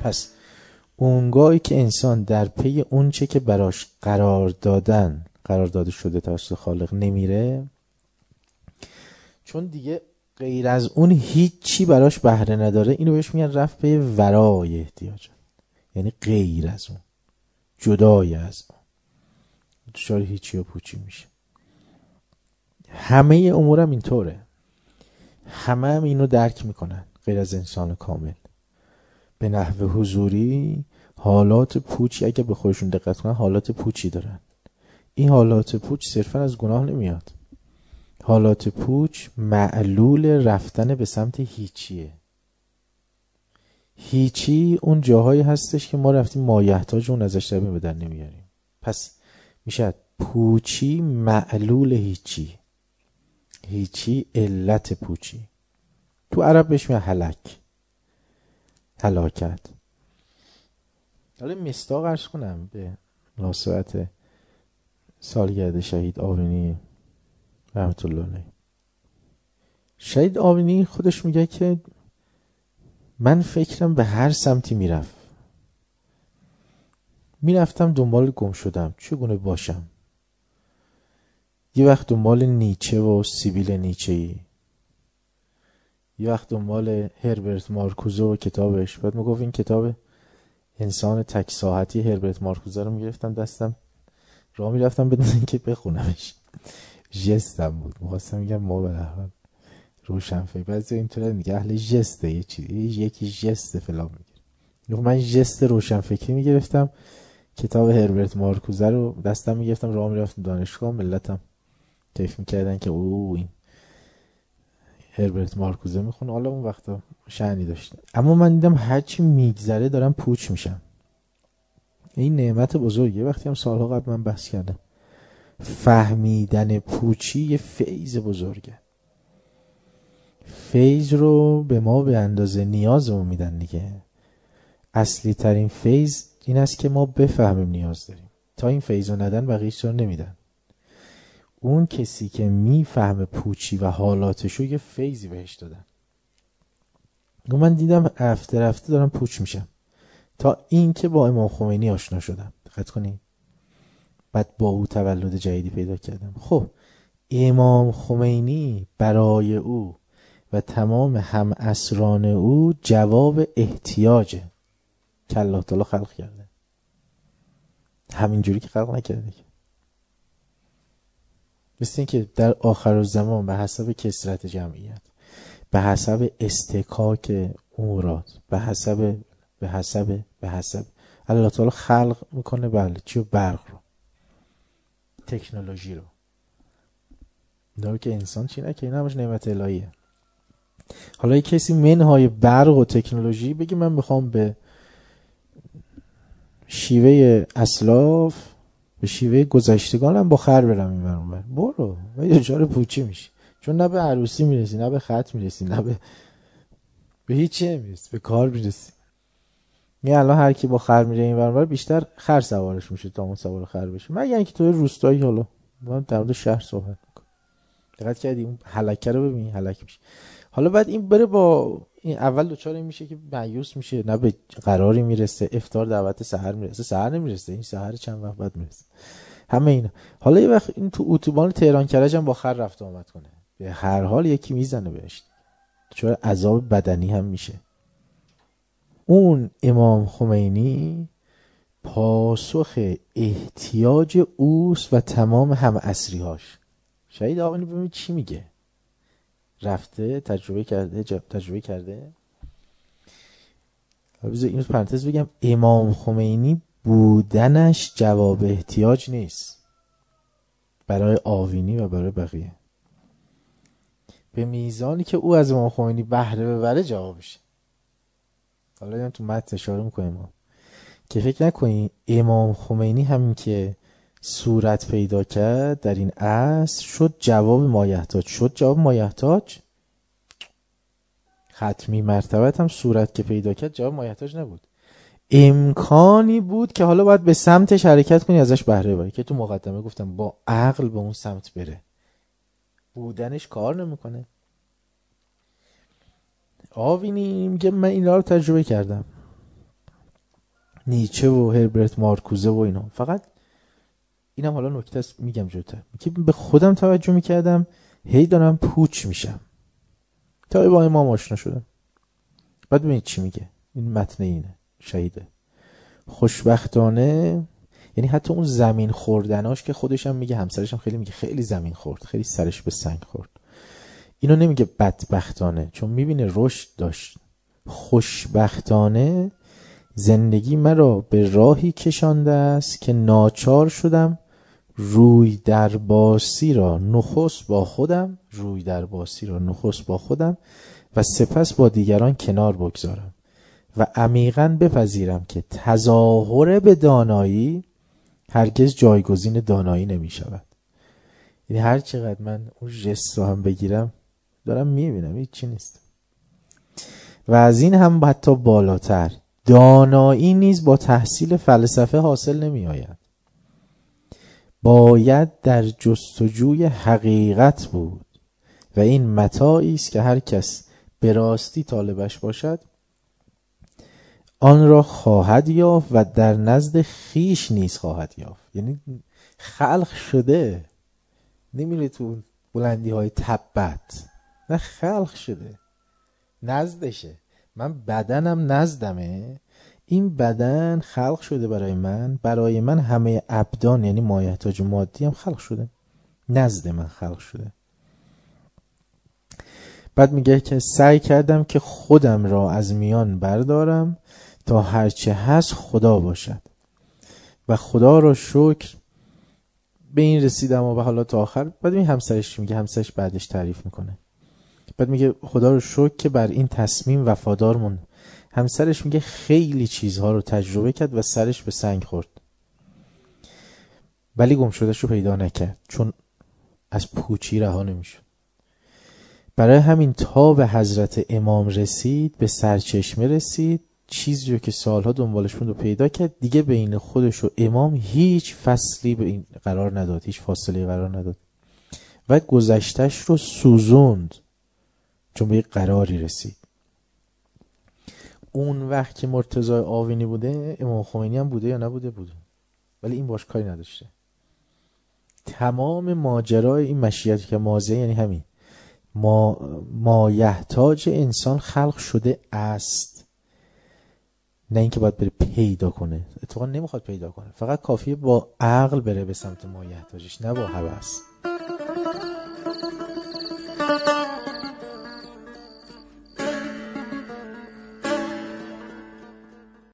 پس اونگاهی که انسان در پی اون چه که براش قرار داده شده توسط خالق نمیره، چون دیگه غیر از اون هیچی براش بهره نداره، اینو بهش میگن رفت پی ورای احتیاج، یعنی غیر از اون، جدای از اون، دچار هیچی و پوچی میشه. همه امورم اینطوره، همه هم اینو درک میکنن غیر از انسان کامل. به نحو حضوری حالات پوچی اگه به خودشون دقت کنن حالات پوچی دارن. این حالات پوچ صرفا از گناه نمیاد. حالات پوچ معلول رفتن به سمت هیچیه. هیچی اون جاهایی هستش که ما رفتیم مایحتاج اون ازش رویم به در نمیاریم. پس میشه پوچی معلول هیچی، هیچی علت پوچی. تو عرب بهش میگن هلاکت. حالا مصداق عرض کنم به مناسبت سالگرد شهید آوینی رحمت الله علیه. شهید آوینی خودش میگه که من فکرم به هر سمتی میرفتم دنبال گم شدم چگونه باشم. یه وقت دنبال نیچه و سیبیل نیچه‌ای، یه وقت دنبال هربرت مارکوزه و کتابش. بعد میگفت این کتاب انسان تک ساحتی هربرت مارکوزه رو میگرفتم دستم، راه میرفتم بدون اینکه بخونمش. ژستم بود، میخواستم میگم ما به هر حال روشنفکر بعضی اینطوری میگه اهل ژسته، یه چیزی یکی ژست فلان میگه. من ژست روشنفکری میگرفتم، کتاب هربرت مارکوزه رو دستم میگرفتم، راه میرفتم دانشگاه، ملتم کیف میکردن که این هربرت مارکوزه میخونه. حالا اون وقتا شأنی داشت، اما من دیدم هرچی میگذره دارم پوچ میشم. این نعمت بزرگیه. وقتی هم سالها قبل من بحث کردم، فهمیدن پوچی یه فیض بزرگه. فیض رو به ما به اندازه نیازمون میدن دیگه. اصلی ترین فیض این است که ما بفهمیم نیاز داریم. تا این فیض رو ندن بقیه‌اش رو نمیدن. اون کسی که میفهمه پوچی و حالاتشو یه فیضی بهش دادن. من دیدم رفته رفته دارم پوچ میشم، تا این که با امام خمینی آشنا شدم. دقت کنید، بعد با او تولد جدیدی پیدا کردم. خب امام خمینی برای او و تمام هم عصران او جواب احتیاجه که الله تعالی خلق کرده. همینجوری که خلق نکرده، مثل این که در آخر زمان به حسب کثرت جمعیت، به حسب استکاک امورات، به حسب الله تعالی خلق میکنه. بله، چیو؟ برق رو، تکنولوژی رو. داره که انسان چی نکنه، این همش نعمت الهیه. حالا یک کسی منهای برق و تکنولوژی بگی من میخوام به شیوه اسلاف، به شیوه گذشتگانم با خر برم این برون برو و یه جار پوچی میشی، چون نه به عروسی میرسی، نه به خط میرسی، نه به هیچی نمیرسی، به کار میرسی. یه الان هر کی با خر میره این برون بیشتر خر سوارش میشه تا اون سوار خر بشه، مگر اینکه توی روستایی. حالا من در مورد شهر صحبت میکنم. دقت کردی اون هلکه رو ببین، هلک میشه. حالا بعد این بره با این اول دوچار این میشه که مایوس میشه، نه به قراری میرسه، افطار دعوت سحر میرسه، سحر نمیرسه، این سحر چند وقت بعد میرسه، همه اینا. حالا یه وقت این تو اتوبان تهران کرج هم با خر رفت آمد کنه، به هر حال یکی میزنه بهش، چون عذاب بدنی هم میشه. اون امام خمینی پاسخ احتیاج اوست و تمام هم عصریهاش. شهید آقایی ببین چی میگه، رفته تجربه کرده. بذار اینو پرانتز بگم، امام خمینی بودنش جواب احتیاج نیست برای آوینی و برای بقیه. به میزانی که او از امام خمینی بهره ببره جوابشه. حالا اینم تو متن اشاره میکنیم ما که فکر نکنی امام خمینی همین که صورت پیدا کرد در این عصر شد جواب مایحتاج. ختمی مرتبت هم صورت که پیدا کرد جواب مایحتاج نبود. امکانی بود که حالا باید به سمتش حرکت کنی، ازش بهره ببری، که تو مقدمه گفتم با عقل به اون سمت بره. بودنش کار نمیکنه. آوینی میگه من اینا رو تجربه کردم. نیچه و هربرت مارکوزه و اینا. فقط اینم حالا نکته است میگم جلوتر، که به خودم توجه میکردم هی دارم پوچ میشم تا با امام آشنا شدم. بعد ببینید چی میگه این متن، اینه شهیده خوشبختانه، یعنی حتی اون زمین خوردناش که خودش هم میگه، همسرش هم خیلی میگه خیلی زمین خورد، خیلی سرش به سنگ خورد، اینو نمیگه بدبختانه چون میبینه رشد داشت. خوشبختانه زندگی مرا به راهی کشانده است که ناچار شدم روی در باسی را نخست با خودم و سپس با دیگران کنار بگذارم و عمیقاً بپذیرم که تظاهر به دانایی هرگز جایگزین دانایی نمی شود. یعنی هر چقدر من اون ژست رو هم بگیرم دارم میبینم هیچ چی نیست. و از این هم حتی بالاتر، دانایی نیز با تحصیل فلسفه حاصل نمی آید، باید در جستجوی حقیقت بود و این متاعی است که هر کس به راستی طالبش باشد آن را خواهد یافت و در نزد خیش نیز خواهد یافت. یعنی خلق شده، نمیره تو بلندی های تبت، نه خلق شده نزدشه. من بدنم نزدمه، این بدن خلق شده برای من همه ابدان یعنی مایحتاج مادی هم خلق شده، نزد من خلق شده. بعد میگه که سعی کردم که خودم را از میان بردارم تا هرچه هست خدا باشد و خدا را شکر به این رسیدم و حالا تا آخر. بعد این همسرش میگه، همسرش بعدش تعریف میکنه، بعد میگه خدا رو شکر که بر این تصمیم وفادار موند. همسرش میگه خیلی چیزها رو تجربه کرد و سرش به سنگ خورد ولی گم شدهش رو پیدا نکرد چون از پوچی رها نمیشد. برای همین تا به حضرت امام رسید، به سرچشمه رسید، چیزی رو که سالها دنبالش بود رو پیدا کرد. دیگه بین خودش و امام هیچ فصلی به این قرار نداد، هیچ فاصله قرار نداد و گذشتش رو سوزوند چون به یک قراری رسید. اون وقت که مرتضی آوینی بوده امام خمینی هم بوده یا نبوده؟ بوده، ولی این باش کاری نداشته. تمام ماجرای این مشیت که مازه یعنی همین ما یحتاج انسان خلق شده است، نه اینکه باید بره پیدا کنه. اتفاقا نمیخواد پیدا کنه، فقط کافیه با عقل بره به سمت ما یحتاجش، نه با هوس.